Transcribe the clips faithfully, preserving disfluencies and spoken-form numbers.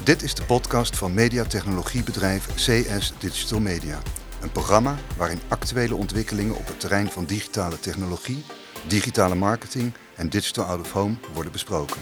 Dit is de podcast van mediatechnologiebedrijf C S Digital Media. Een programma waarin actuele ontwikkelingen op het terrein van digitale technologie, digitale marketing en digital out of home worden besproken.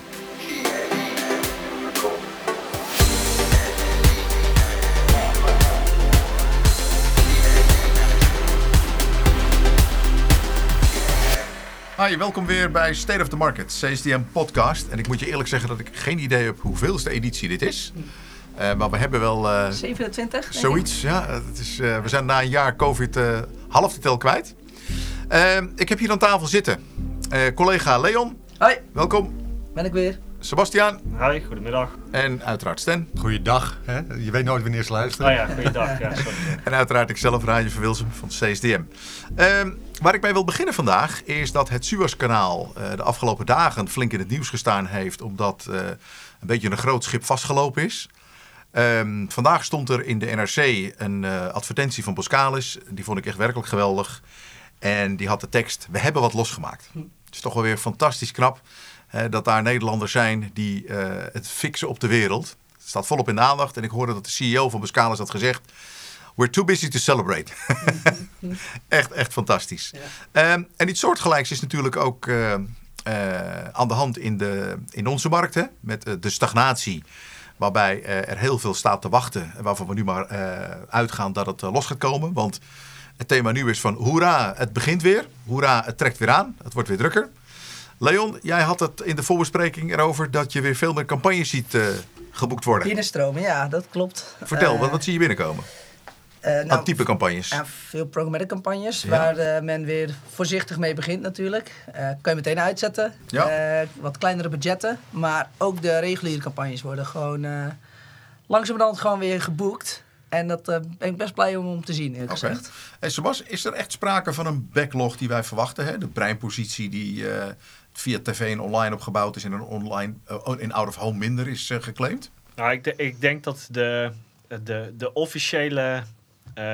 Hi, welkom weer bij State of the Market, C S D M podcast. En ik moet je eerlijk zeggen dat ik geen idee heb hoeveelste editie dit is. Uh, maar we hebben wel... Uh, zevenentwintig? Zoiets, ja. Het is, uh, we zijn na een jaar COVID uh, half de tel kwijt. Uh, ik heb hier aan tafel zitten. Uh, collega Leon. Hoi. Welkom. Ben ik weer. Sebastiaan. Hoi, goedemiddag. En uiteraard Sten. Goeiedag. Hè? Je weet nooit wanneer ze luisteren. Oh ja, goeiedag. Ja, sorry. En uiteraard ikzelf, Raaije Verwilsum van C S D M. Uh, waar ik mee wil beginnen vandaag is dat het Suezkanaal uh, de afgelopen dagen flink in het nieuws gestaan heeft. Omdat uh, een beetje een groot schip vastgelopen is. Um, vandaag stond er in de N R C een uh, advertentie van Boskalis. Die vond ik echt werkelijk geweldig. En die had de tekst: we hebben wat losgemaakt. Het is toch wel weer fantastisch knap. Hè, dat daar Nederlanders zijn die uh, het fixen op de wereld. Het staat volop in de aandacht. En ik hoorde dat de C E O van Boskalis had gezegd: we're too busy to celebrate. echt, echt fantastisch. Ja. Um, en iets soortgelijks is natuurlijk ook uh, uh, aan de hand in, de, in onze markt. Hè, met uh, de stagnatie. Waarbij uh, er heel veel staat te wachten. Waarvan we nu maar uh, uitgaan dat het uh, los gaat komen. Want het thema nu is van hoera, het begint weer. Hoera, het trekt weer aan. Het wordt weer drukker. Leon, jij had het in de voorbespreking erover dat je weer veel meer campagnes ziet uh, geboekt worden. Binnenstromen, ja, dat klopt. Vertel, uh, wat, wat zie je binnenkomen? Uh, nou, Aan type campagnes. Ja, veel programmatic campagnes, Ja. waar uh, men weer voorzichtig mee begint natuurlijk. Uh, kan je meteen uitzetten. Ja. Uh, wat kleinere budgetten. Maar ook de reguliere campagnes worden gewoon uh, langzamerhand gewoon weer geboekt. En dat uh, ben ik best blij om, om te zien, eerlijk Oké. gezegd. En Sebas, is er echt sprake van een backlog die wij verwachten? Hè? De breinpositie die uh, via tv en online opgebouwd is en in online uh, in out-of-home minder is uh, geclaimd? Nou, ik, de, ik denk dat de, de, de officiële... Uh,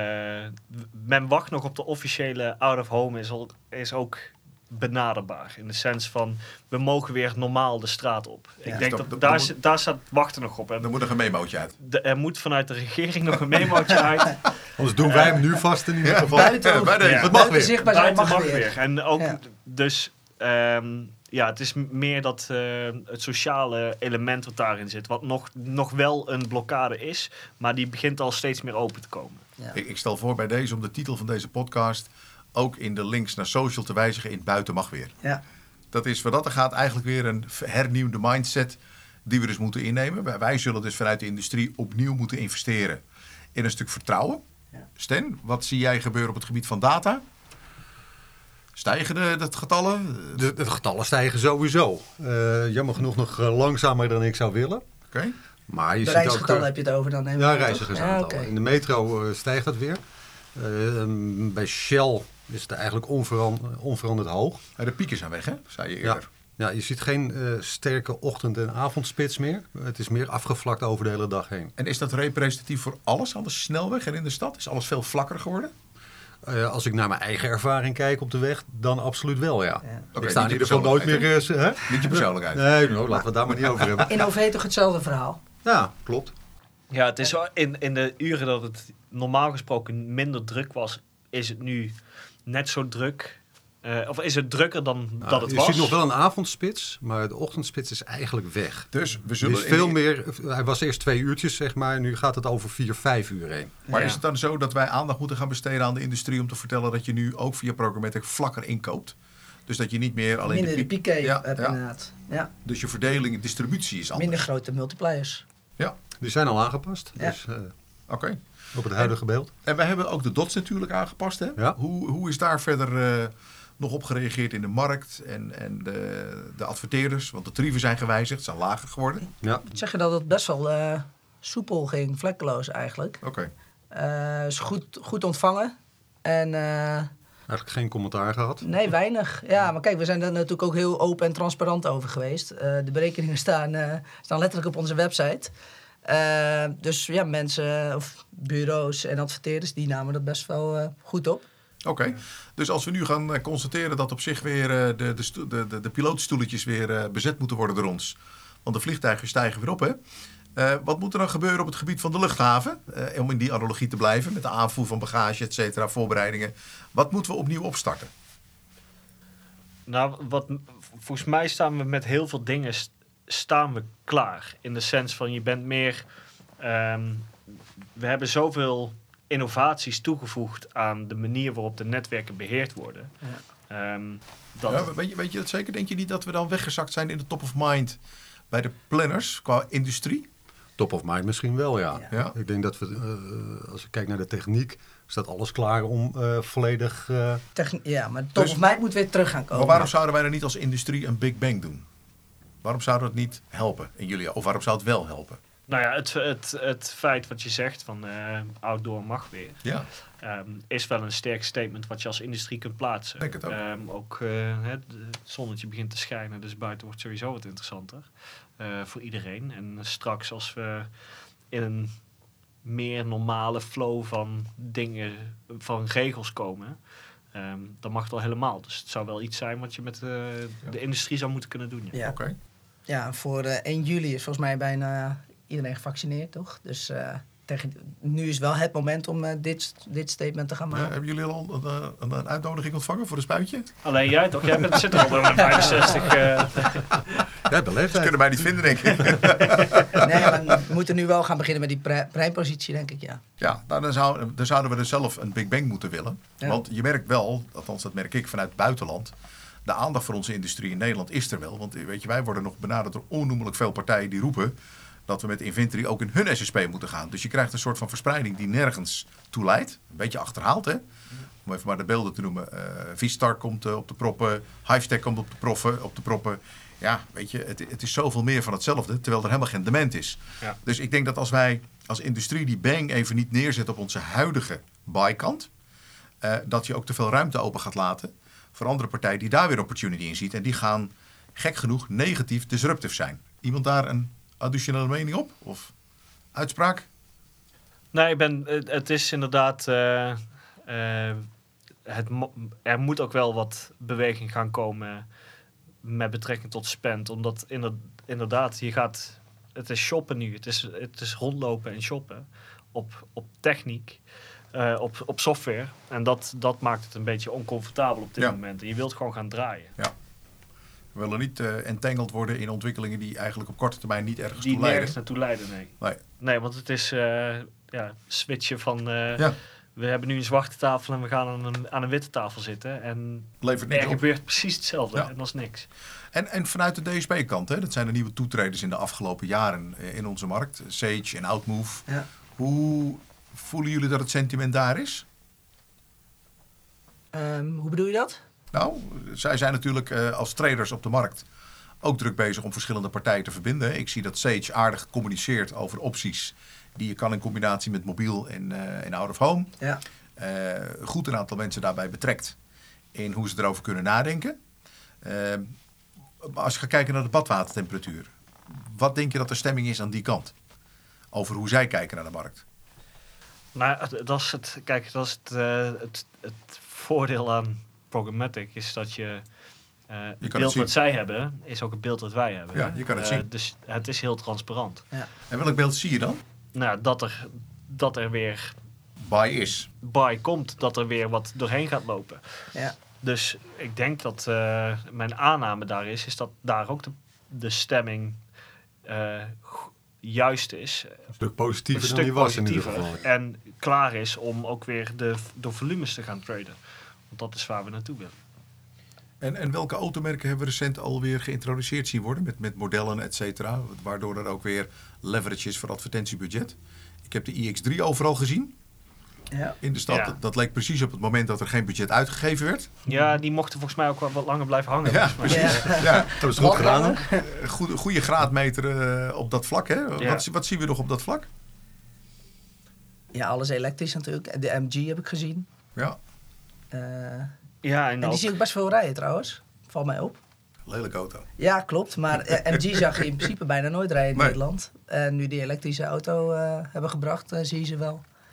men wacht nog op de officiële out-of-home is, al, is ook benaderbaar. In de sens van, we mogen weer normaal de straat op. Ja. Ik denk Dus dat, dat- daar, dat is- moet- daar staat wachten nog op. En Er moet nog een memootje uit. de, er moet vanuit de regering nog een memootje uit. Anders doen wij hem nu vast in ieder Ja, geval. Buiten- ja, bij deze. Ja. Het mag Buiten weer. zichtbaar zijn Buiten mag mag weer. weer. En ook Ja. dus... Um, ja, het is m- meer dat uh, het sociale element wat daarin zit. Wat nog, nog wel een blokkade is. Maar die begint al steeds meer open te komen. Ja. Ik, ik stel voor bij deze om de titel van deze podcast ook in de links naar social te wijzigen in buiten mag weer. Ja. Dat is voor dat er gaat eigenlijk weer een hernieuwde mindset die we dus moeten innemen. Wij, wij zullen dus vanuit de industrie opnieuw moeten investeren in een stuk vertrouwen. Ja. Sten, wat zie jij gebeuren op het gebied van data? Stijgen de, de getallen? De, de getallen stijgen sowieso. Uh, jammer genoeg nog uh, langzamer dan ik zou willen. Oké. Maar je De ziet ook... reisgetallen uh, heb je het over dan? neem ik Ja, aan, toch? reizigersaantallen. Ja, oké. In de metro uh, stijgt dat weer. Uh, bij Shell is het eigenlijk onveran- onveranderd hoog. Ja, de pieken zijn weg, hè? Zei je Ja. eerder. Ja, je ziet geen uh, sterke ochtend- en avondspits meer. Het is meer afgevlakt over de hele dag heen. En is dat representatief voor alles aan de snelweg en in de stad? Is alles veel vlakker geworden? Uh, als ik naar mijn eigen ervaring kijk op de weg, dan absoluut wel, ja. Ja. Oké, ik sta in niet je ieder geval nooit meer... persoonlijkheid, Uh, hè? Niet je persoonlijkheid. Nee, nou, laten we het daar maar niet over hebben. In Overheet toch hetzelfde verhaal? Ja, klopt. Ja, het is wel in, in de uren dat het normaal gesproken minder druk was, is het nu net zo druk. Uh, of is het drukker dan Nou, dat het je was? ziet nog wel een avondspits, maar de ochtendspits is eigenlijk weg. Dus we Er zullen... is veel meer, hij was eerst twee uurtjes, zeg maar. Nu gaat het over vier, vijf uur heen. Maar Ja. is het dan zo dat wij aandacht moeten gaan besteden aan de industrie om te vertellen dat je nu ook via programmatic vlakker inkoopt? Dus dat je niet meer alleen Minder de de piek... pieken Ja, hebt ja. inderdaad. Ja. Dus je verdeling en distributie is anders. Minder grote multipliers. Ja, Die zijn al aangepast, Ja. dus uh, oké. op het huidige beeld. En we hebben ook de dots natuurlijk aangepast. Hè? Ja. Hoe, hoe is daar verder uh, nog op gereageerd in de markt en, en de, de adverteerders? Want de tarieven zijn gewijzigd, zijn lager geworden. Ja. Zeg je dat het best wel uh, soepel ging, vlekkeloos eigenlijk. Oké. Uh, is goed, goed ontvangen. En uh, Eigenlijk geen commentaar gehad. nee, weinig. Ja, maar kijk, we zijn er natuurlijk ook heel open en transparant over geweest. Uh, de berekeningen staan, uh, staan letterlijk op onze website. Uh, dus ja, mensen of bureaus en adverteerders, die namen dat best wel uh, goed op. Oké, okay. Dus als we nu gaan uh, constateren dat op zich weer uh, de, de, sto- de, de, de pilootstoeletjes weer uh, bezet moeten worden door ons. Want de vliegtuigen stijgen weer op, hè. Uh, wat moet er dan gebeuren op het gebied van de luchthaven? Uh, om in die analogie te blijven met de aanvoer van bagage, et cetera, voorbereidingen. Wat moeten we opnieuw opstarten? Nou, wat, volgens mij staan we met heel veel dingen st- staan we klaar. In de sens van je bent meer... Um, we hebben zoveel innovaties toegevoegd aan de manier waarop de netwerken beheerd worden. Ja. Um, dat ja, weet, je, weet je dat zeker? Denk je niet dat we dan weggezakt zijn in de top of mind bij de planners qua industrie? Top of mind misschien wel, ja. Ja. Ja. Ik denk dat we, uh, als we kijken naar de techniek, staat alles klaar om uh, volledig... Uh... Techn- ja, maar top dus, of mind moet weer terug gaan komen. Maar waarom zouden wij er niet als industrie een Big Bang doen? Waarom zou dat niet helpen in jullie? Of waarom zou het wel helpen? Nou ja, het, het, het feit wat je zegt van uh, outdoor mag weer, ja. um, is wel een sterk statement wat je als industrie kunt plaatsen. Denk het ook. Um, ook uh, het zonnetje begint te schijnen, dus buiten wordt sowieso wat interessanter uh, voor iedereen. En uh, straks als we in een meer normale flow van dingen, van regels komen, um, dan mag het al helemaal. Dus het zou wel iets zijn wat je met uh, ja. de industrie zou moeten kunnen doen. Ja, ja. Okay. Ja, voor uh, één juli is volgens mij bijna iedereen gevaccineerd, toch? Dus uh, tegen, nu is wel het moment om uh, dit, dit statement te gaan maken. Ja, hebben jullie al een, een, een uitnodiging ontvangen voor een spuitje? Alleen jij toch? Jij bent, zit er al bij vijfenzestig. Uh... Ja, beleefd. Ze kunnen mij niet vinden, denk ik. Nee, maar we moeten nu wel gaan beginnen met die pre- preinpositie, denk ik, ja. Ja, nou, dan, zou, dan zouden we dus zelf een Big Bang moeten willen. Ja. Want je merkt wel, althans dat merk ik vanuit het buitenland, de aandacht voor onze industrie in Nederland is er wel. Want weet je, wij worden nog benaderd door onnoemelijk veel partijen die roepen dat we met Inventory ook in hun S S P moeten gaan. Dus je krijgt een soort van verspreiding die nergens toe leidt. Een beetje achterhaald, hè? Om even maar de beelden te noemen. Uh, V-Star komt uh, op de proppen. Hivestack komt op de, proffen, op de proppen. Ja, weet je, het, het is zoveel meer van hetzelfde, terwijl er helemaal geen demand is. Ja. Dus ik denk dat als wij als industrie die bang even niet neerzetten op onze huidige buy-kant, uh, dat je ook te veel ruimte open gaat laten voor andere partijen die daar weer opportunity in ziet. En die gaan, gek genoeg, negatief disruptief zijn. Iemand daar een additionele mening op? Of uitspraak? Nee, ik ben, het is inderdaad... Uh, uh, het mo- er moet ook wel wat beweging gaan komen met betrekking tot spend. Omdat inder, inderdaad, je gaat... Het is shoppen nu. Het is, het is rondlopen en shoppen op, op techniek. Uh, op, op software. En dat, dat maakt het een beetje oncomfortabel op dit ja. moment. En je wilt gewoon gaan draaien. Ja. We willen niet uh, entangled worden in ontwikkelingen die eigenlijk op korte termijn niet ergens die toe leiden. Die nergens naartoe leiden, nee. Nee, nee want het is uh, ja, switchen van... Uh, ja. We hebben nu een zwarte tafel en we gaan aan een, aan een witte tafel zitten. En levert er gebeurt precies hetzelfde. Ja. En dat is niks. En, en vanuit de D S P-kant, hè, dat zijn de nieuwe toetreders in de afgelopen jaren in onze markt. Sage en Outmove. Ja. Hoe voelen jullie dat het sentiment daar is? Um, hoe bedoel je dat? Nou, zij zijn natuurlijk uh, als traders op de markt ook druk bezig om verschillende partijen te verbinden. Ik zie dat Sage aardig communiceert over opties die je kan in combinatie met mobiel en, uh, en out of home. Ja. Uh, goed een aantal mensen daarbij betrekt in hoe ze erover kunnen nadenken. Uh, maar als je gaat kijken naar de badwatertemperatuur, wat denk je dat de stemming is aan die kant? Over hoe zij kijken naar de markt? Nou, dat is het, kijk, dat is het, uh, het, het voordeel aan programmatic is dat je uh, het beeld wat zij hebben is ook het beeld dat wij hebben. Ja, je kan het uh, zien. Dus het is heel transparant. Ja. En welk beeld zie je dan? Nou, dat er, dat er weer buy is. Buy komt, dat er weer wat doorheen gaat lopen. Ja. Dus ik denk dat uh, mijn aanname daar is, is dat daar ook de, de stemming uh, juist is. Een stuk positiever een dan stuk die was in ieder positiever. geval. En klaar is om ook weer de, de volumes te gaan traden. Want dat is waar we naartoe willen. En, en welke automerken hebben we recent alweer geïntroduceerd zien worden? Met, met modellen, et cetera. Waardoor er ook weer leverage is voor advertentiebudget. Ik heb de i x drie overal gezien. Ja. In de stad. Ja. Dat, dat leek precies op het moment dat er geen budget uitgegeven werd. Ja, die mochten volgens mij ook wel wat langer blijven hangen. Ja, precies. Ja. Ja. Dat is goed gedaan. Goede, goede graadmeter uh, op dat vlak. Hè? Ja. Wat, wat zien we nog op dat vlak? Ja, alles elektrisch natuurlijk. De M G heb ik gezien. Ja. Uh, ja en en die ook... zie ik best veel rijden trouwens. Valt mij op. Lelijke auto. Ja, klopt. Maar uh, M G zag je in principe bijna nooit rijden in nee. Nederland. En nu die elektrische auto uh, hebben gebracht, uh, zie je ze wel.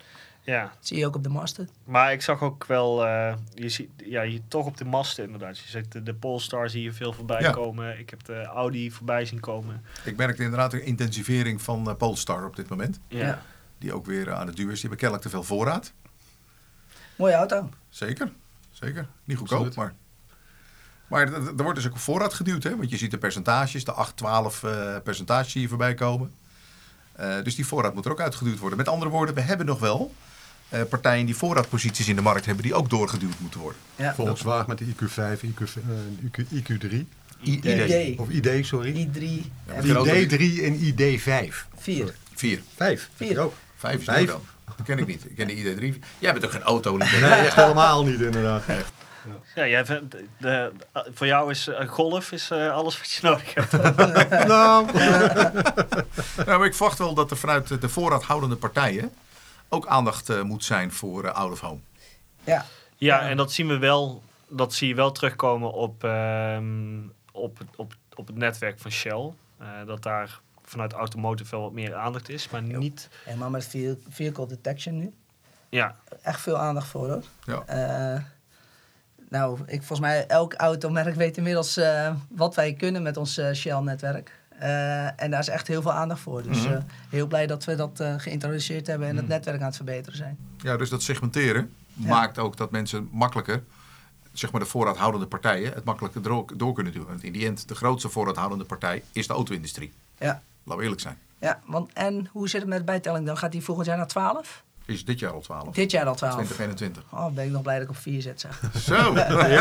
Ja. Dat zie je ook op de masten. Maar ik zag ook wel, uh, je ziet ja, je toch op de masten inderdaad. Je ziet de, de Polestar zie je veel voorbij Ja. komen. Ik heb de Audi voorbij zien komen. Ik merkte inderdaad een intensivering van uh, Polestar op dit moment. Ja. Ja. Die ook weer aan het duur is. Die hebben kennelijk te veel voorraad. Mooie auto. Zeker, zeker. Niet goedkoop, Absoluut. maar... Maar er er wordt dus ook op voorraad geduwd, hè? Want je ziet de percentages, de acht, twaalf uh, percentages hier voorbij komen. Uh, dus die voorraad moet er ook uitgeduwd worden. Met andere woorden, we hebben nog wel uh, partijen die voorraadposities in de markt hebben die ook doorgeduwd moeten worden. Ja. Volkswagen met de I Q vijf, I Q, uh, I Q, I Q drie. I I D. Of I D, sorry. I drie Ja, en maar I D drie en I D vijf. vier. Vier. Vijf. Vier. Ik ook. Vijf is Vijf. nieuw dan. Dat ken ik niet. Ik ken de I D drie. Jij bent toch geen auto? Niet? Nee, echt helemaal niet inderdaad. Ja, jij vindt, de, de, voor jou is uh, golf is, uh, alles wat je nodig hebt. Nou, Ja, maar ik verwacht wel dat er vanuit de voorraadhoudende partijen ook aandacht uh, moet zijn voor uh, out of home. Ja. Ja, en dat zien we wel. Dat zie je wel terugkomen op, um, op, op, op het netwerk van Shell. Uh, dat daar vanuit automotive wel wat meer aandacht is, maar niet. Helemaal met ve- vehicle detection nu. Ja, Echt veel aandacht voor hoor. Ja. Uh, nou, ik, volgens mij elk automerk weet inmiddels uh, wat wij kunnen met ons uh, Shell-netwerk. Uh, en daar is echt heel veel aandacht voor. Dus Mhm. uh, heel blij dat we dat uh, geïntroduceerd hebben en het netwerk aan het verbeteren zijn. Ja, dus dat segmenteren Ja. maakt ook dat mensen makkelijker, zeg maar de voorraadhoudende partijen, het makkelijker door, door kunnen doen. Want in die end, de grootste voorraadhoudende partij is de auto-industrie. Ja. Laten we eerlijk zijn. Ja, want en hoe zit het met de bijtelling dan? Gaat die volgend jaar naar twaalf? Is dit jaar al twaalf? Dit jaar al twaalf. twintig eenentwintig. Oh, ben ik nog blij dat ik op vier zet, zeg. Zo!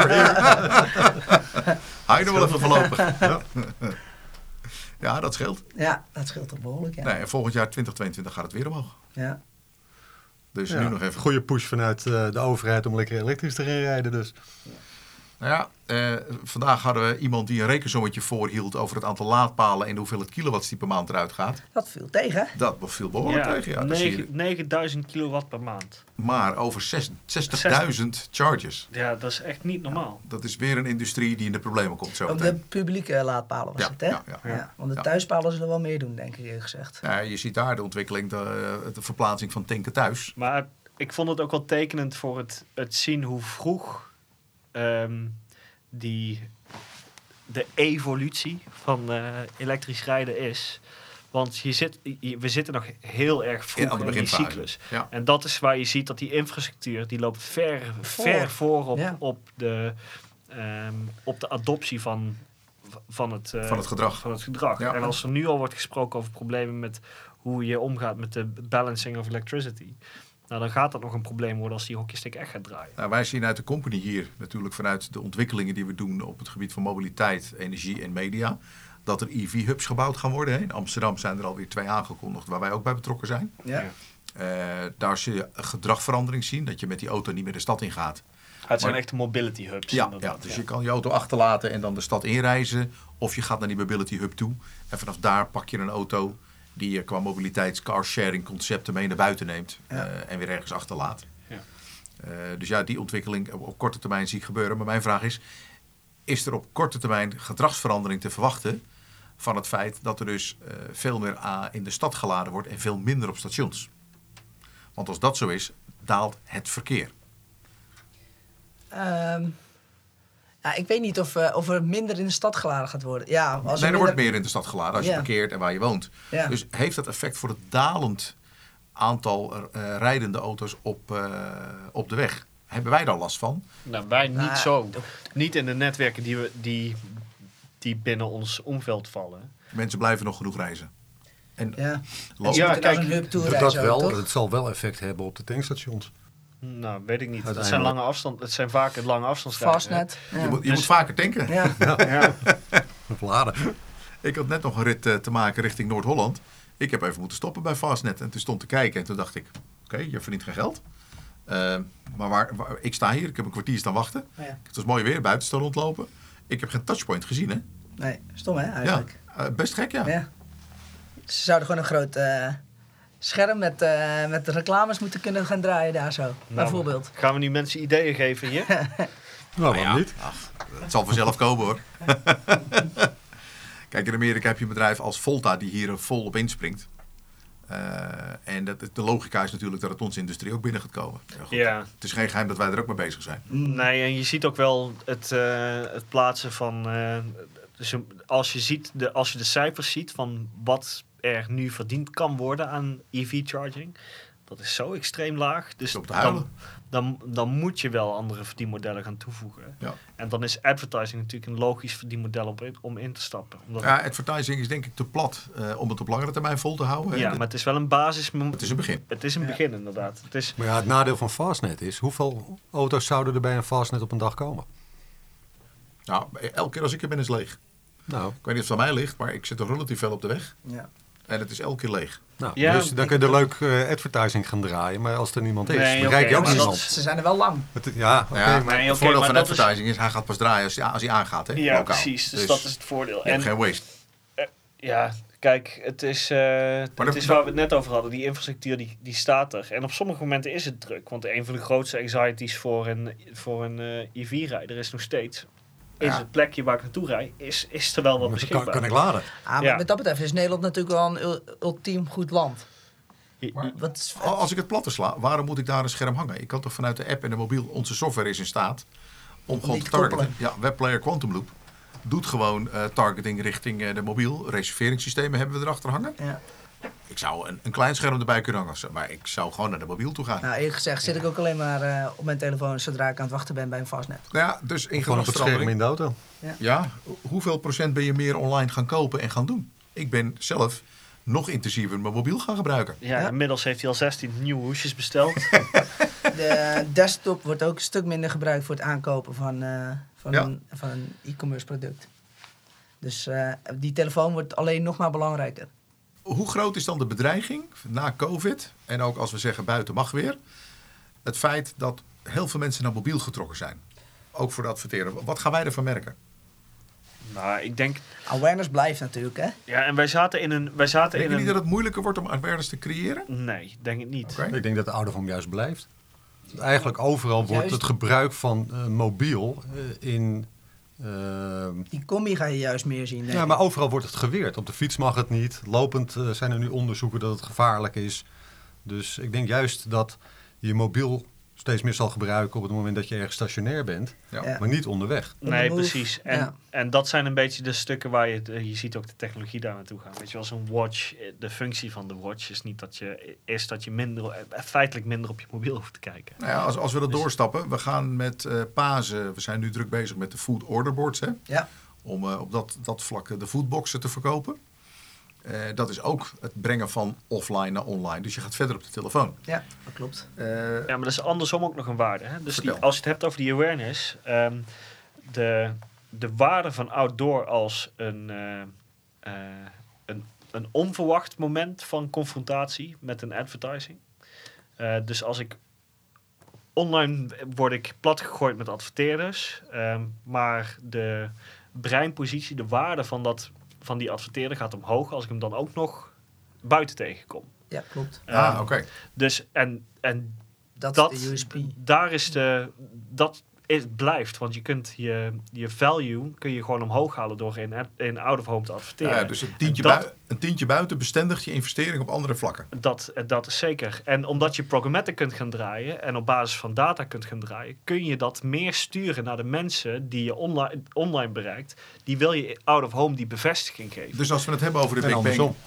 Hou je er wel even voorlopig. Ja. Ja, dat scheelt. Ja, dat scheelt toch behoorlijk, ja. Nee, en volgend jaar twintig tweeëntwintig gaat het weer omhoog. Ja. Dus ja, nu nog even. goede push vanuit uh, de overheid om lekker elektrisch te gaan rijden dus. Nou ja, eh, vandaag hadden we iemand die een rekensommetje voorhield over het aantal laadpalen en hoeveel het kilowatts die per maand eruit gaat. Dat viel tegen, hè? Dat viel behoorlijk ja, tegen. Ja, dat zie je. negen- negenduizend kilowatt per maand. Maar over zes- zestigduizend charges. Ja, dat is echt niet normaal. Dat is weer een industrie die in de problemen komt zo Ook de meteen. publieke laadpalen was Ja, het, hè? ja, ja. Ja, want de Ja. thuispalen zullen wel meer doen, denk ik eerlijk gezegd. Ja, je ziet daar de ontwikkeling, de, de verplaatsing van tanken thuis. Maar ik vond het ook wel tekenend voor het, het zien hoe vroeg um, die, de evolutie van uh, elektrisch rijden is. Want je zit, je, we zitten nog heel erg vroeg Ja, aan de in die beginfase. cyclus. Ja. En dat is waar je ziet dat die infrastructuur, die loopt ver voor, ver voor op, Ja. op, de, um, op de adoptie van, van, het, uh, Van het gedrag. Van het gedrag. Ja. En als er nu al wordt gesproken over problemen met hoe je omgaat met de balancing of electricity, nou, dan gaat dat nog een probleem worden als die hockeystick echt gaat draaien. Nou, wij zien uit de company hier, natuurlijk vanuit de ontwikkelingen die we doen op het gebied van mobiliteit, energie en media, dat er E V-hubs gebouwd gaan worden. Hè. In Amsterdam zijn er alweer twee aangekondigd waar wij ook bij betrokken zijn. Ja. Ja. Uh, daar zul je een gedragverandering zien, dat je met die auto niet meer de stad in gaat. Het zijn Maar- echt mobility hubs. Ja, inderdaad, ja, dus ja. je kan je auto achterlaten en dan de stad inreizen. Of je gaat naar die mobility hub toe. En vanaf daar pak je een auto die je qua mobiliteits carsharing concepten mee naar buiten neemt. Ja. uh, en weer ergens achterlaat. Ja. Uh, dus ja, die ontwikkeling op, op korte termijn zie ik gebeuren. Maar mijn vraag is, is er op korte termijn gedragsverandering te verwachten van het feit dat er dus uh, veel meer A in de stad geladen wordt en veel minder op stations? Want als dat zo is, daalt het verkeer. Um, ja, ik weet niet of, uh, of er minder in de stad geladen gaat worden. Ja, als nee, er minder... wordt meer in de stad geladen als je Ja. parkeert en waar je woont. Ja. Dus heeft dat effect voor het dalend aantal uh, rijdende auto's op, uh, op de weg? Hebben wij daar last van? Nou, wij niet Nou, zo. Niet in de netwerken die, we, die, die binnen ons omveld vallen. Mensen blijven nog genoeg reizen. En Ja, lo- Ja, ja kijk, kijk, een hub toe Dat reizen wel, ook, toch? het zal wel effect hebben op de tankstations. Nou, weet ik niet. Het zijn, Uiteindelijk. lange afstand, het zijn vaak het lange afstandsreizen. Fastnet. Ja. je moet, je Dus- moet vaker tanken. Ja. Ja. Of laden. Ik had net nog een rit uh, te maken richting Noord-Holland. Ik heb even moeten stoppen bij Fastnet. En toen stond te kijken en toen dacht ik, oké, okay, je verdient geen geld. Uh, maar waar, waar, ik sta hier, ik heb een kwartier staan wachten. Ja. Het was mooi weer, buiten staan rondlopen. Ik heb geen touchpoint gezien, hè? Nee, stom hè, eigenlijk. Ja, uh, best gek, ja. Ja. Ze zouden gewoon een groot uh, scherm met, uh, met de reclames moeten kunnen gaan draaien daar zo, bijvoorbeeld. Gaan we nu mensen ideeën geven hier? Nou, waarom ja, niet? Ach, het zal vanzelf komen hoor. Kijk, in Amerika heb je een bedrijf als Volta die hier vol op inspringt. Uh, en dat, de logica is natuurlijk dat het onze industrie ook binnen gaat komen. Ja, goed. Ja. Het is geen geheim dat wij er ook mee bezig zijn. Nee, en je ziet ook wel het, uh, het plaatsen van... Uh, dus als je, ziet de, als je de cijfers ziet van wat er nu verdiend kan worden aan E V-charging... Dat is zo extreem laag. Dus op te huilen. Dan, dan, dan moet je wel andere verdienmodellen gaan toevoegen. Ja. En dan is advertising natuurlijk een logisch verdienmodel om in, om in te stappen. Omdat ja, advertising is denk ik te plat uh, om het op langere termijn vol te houden. Ja, maar het is wel een basis. Het is een begin. Het is een ja. begin, inderdaad. Het is... Maar ja, het nadeel van Fastnet is, hoeveel auto's zouden er bij een Fastnet op een dag komen? Nou, elke keer als ik er ben is leeg. Nou. Ik weet niet of het aan mij ligt, maar ik zit er relatief veel op de weg. Ja. En het is elke keer leeg. Nou, ja, dus dan kun je er leuk uh, advertising gaan draaien, maar als er niemand is, nee, bereik okay, je ook niemand. Dat, ze zijn er wel lang. Het, ja, okay, ja, maar, maar nee, het okay, voordeel van advertising is... is, hij gaat pas draaien als hij, als hij aangaat. Hè, ja, lokaal. precies. Dus, dus dat is het voordeel. En geen waste. Uh, ja, kijk, het is, uh, het dat, is waar we het net over hadden. Die infrastructuur die, die staat er. En op sommige momenten is het druk. Want een van de grootste anxieties voor een, voor een uh, E V-rijder is nog steeds... Is ja. het plekje waar ik naartoe rijd, is, is er wel wat beschikbaar. Kan, kan ik laden. Ah, maar ja. Met dat betreft is Nederland natuurlijk wel een ultiem goed land. Maar, Wat, als ik het platte sla, waarom moet ik daar een scherm hangen? Ik kan toch vanuit de app en de mobiel, onze software is in staat om gewoon te targeten. Ja, Webplayer Quantum Loop doet gewoon uh, targeting richting uh, de mobiel. Reserveringssystemen hebben we erachter hangen. Ja. Ik zou een, een klein scherm erbij kunnen hangen, maar ik zou gewoon naar de mobiel toe gaan. Nou, eerlijk gezegd zit ik ook alleen maar uh, op mijn telefoon zodra ik aan het wachten ben bij een Fastnet. Ja, dus in gewoon op het scherm in de auto. Ja. ja, hoeveel procent ben je meer online gaan kopen en gaan doen? Ik ben zelf nog intensiever mijn mobiel gaan gebruiken. Ja, ja. Inmiddels heeft hij al zestien nieuwe hoesjes besteld. De desktop wordt ook een stuk minder gebruikt voor het aankopen van, uh, van, ja. een, van een e-commerce product. Dus uh, die telefoon wordt alleen nog maar belangrijker. Hoe groot is dan de bedreiging na COVID, en ook als we zeggen buiten mag weer, het feit dat heel veel mensen naar mobiel getrokken zijn? Ook voor de adverteren. Wat gaan wij ervan merken? Nou, ik denk... Awareness blijft natuurlijk, hè? Ja, en wij zaten in een... Wij zaten denk in je een... niet dat het moeilijker wordt om awareness te creëren? Nee, denk ik niet. Okay. Ik denk dat de out of home juist blijft. Eigenlijk overal juist. Wordt het gebruik van uh, mobiel uh, in... Uh, die combi ga je juist meer zien. Ja, maar overal wordt het geweerd. Op de fiets mag het niet. Lopend uh, zijn er nu onderzoeken dat het gevaarlijk is. Dus ik denk juist dat je mobiel steeds meer zal gebruiken op het moment dat je ergens stationair bent. Ja. Ja. Maar niet onderweg. Nee, precies. En, ja. en dat zijn een beetje de stukken waar je... Je ziet ook de technologie daar naartoe gaan. Weet je wel, zo'n watch... De functie van de watch is niet dat je... Is dat je minder... Feitelijk minder op je mobiel hoeft te kijken. Nou ja, als, als we dat dus, doorstappen. We gaan met uh, Pasen... We zijn nu druk bezig met de food order boards. Hè? Ja. Om uh, op dat, dat vlak de foodboxen te verkopen. Uh, dat is ook het brengen van offline naar online. Dus je gaat verder op de telefoon. Ja, dat klopt. Uh, ja, maar dat is andersom ook nog een waarde. Hè? Dus die, als je het hebt over die awareness... Um, de, de waarde van outdoor als een, uh, uh, een, een onverwacht moment van confrontatie met een advertising. Uh, dus als ik... Online word ik platgegooid met adverteerders. Um, maar de breinpositie, de waarde van dat... van die adverteerder gaat omhoog als ik hem dan ook nog buiten tegenkom. Ja, klopt. Um, ah, oké. Okay. Dus en, en dat, dat is de U S P. Daar is de... Dat is, blijft, want je kunt je, je value kun je gewoon omhoog halen door in, in out-of-home te adverteren. Ja, dus een tientje, dat, bui, een tientje buiten bestendigt je investering op andere vlakken. Dat, dat is zeker. En omdat je programmatic kunt gaan draaien en op basis van data kunt gaan draaien, kun je dat meer sturen naar de mensen die je online, online bereikt. Die wil je out-of-home die bevestiging geven. Dus als we het hebben over de en Big Bang...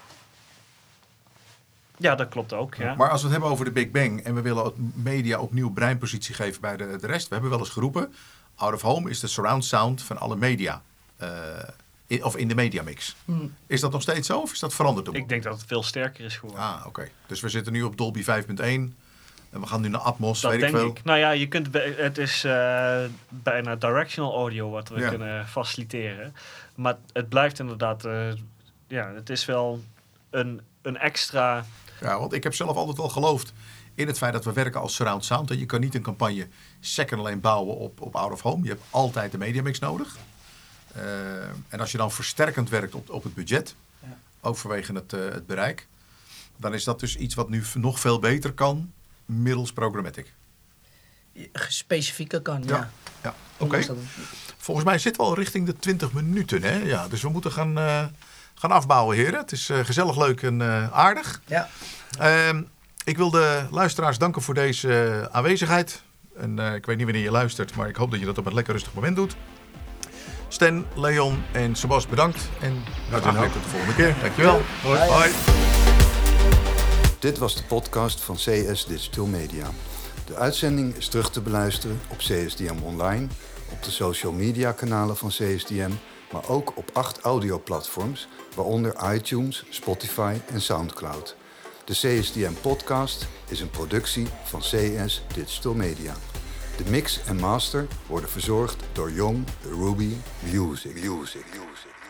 Ja, dat klopt ook. Ja. Maar als we het hebben over de Big Bang en we willen media opnieuw breinpositie geven bij de, de rest. We hebben wel eens geroepen, out of home is de surround sound van alle media. Uh, in, of in de mediamix. Hmm. Is dat nog steeds zo of is dat veranderd? Ik denk dat het veel sterker is geworden. Ah, oké. Okay. Dus we zitten nu op Dolby vijf punt één. En we gaan nu naar Atmos, dat weet denk ik veel. Ik. Nou ja, je kunt, het is uh, bijna directional audio wat we ja. kunnen faciliteren. Maar het blijft inderdaad... Uh, ja, het is wel een, een extra... Ja, want ik heb zelf altijd al geloofd in het feit dat we werken als surround sound. En je kan niet een campagne second alleen bouwen op, op out of home. Je hebt altijd de mediamix nodig. Uh, en als je dan versterkend werkt op, op het budget, ja. ook vanwege het, uh, het bereik, dan is dat dus iets wat nu nog veel beter kan middels programmatic. Specifieker kan, ja. Ja, ja. Oké. Okay. Volgens mij zitten we al richting de twintig minuten. Hè? Ja, dus we moeten gaan, uh, gaan afbouwen, heren. Het is uh, gezellig, leuk en uh, aardig. Ja. Uh, ik wil de luisteraars danken voor deze uh, aanwezigheid. En, uh, ik weet niet wanneer je luistert, maar ik hoop dat je dat op een lekker rustig moment doet. Stan, Leon en Sebas, bedankt. En graag tot de volgende keer. Dankjewel. Hoi. Hoi. Hoi. Dit was de podcast van C S Digital Media. De uitzending is terug te beluisteren op C S D M Online, op de social media kanalen van C S D M, maar ook op acht audioplatforms, waaronder iTunes, Spotify en Soundcloud. De C S D M podcast is een productie van C S Digital Media. De mix en master worden verzorgd door Young Ruby Music. Music. Music.